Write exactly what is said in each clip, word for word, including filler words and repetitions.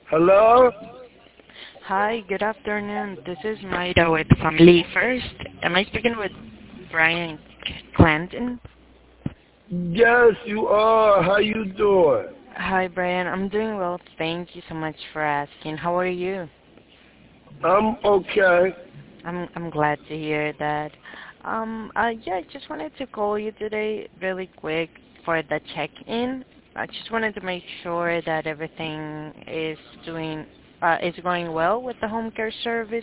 Hello? Hi, good afternoon. This is Maida with Family First. Am I speaking with Brian Clanton? Yes, you are. How you doing? Hi, Brian. I'm doing well. Thank you so much for asking. How are you? I'm okay. I'm I'm glad to hear that. Um, uh, yeah, I just wanted to call you today really quick for the check-in. I just wanted to make sure that everything is doing uh, is going well with the home care service.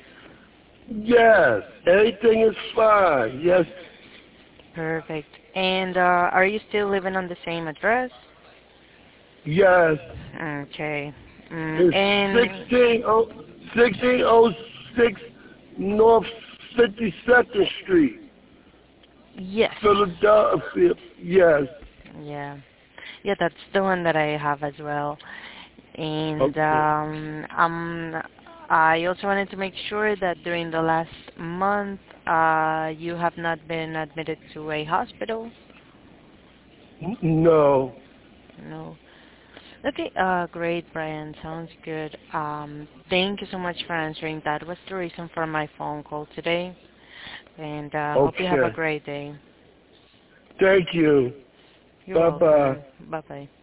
Yes, everything is fine. Yes, Perfect. And uh, are you still living on the same address? yes. Okay. Mm, It's and sixteen oh sixteen oh six North fifty-second Street, yes. Philadelphia. Yes. Yeah. Yeah, that's the one that I have as well. And Okay. um, um, I also wanted to make sure that during the last month, uh, you have not been admitted to a hospital. N- No. No. Okay, uh, great, Brian. Sounds good. Um, thank you so much for answering. That was the reason for my phone call today. And uh, hope you have a Okay. great day. Thank you. You're Bye bye. welcome. Bye-bye.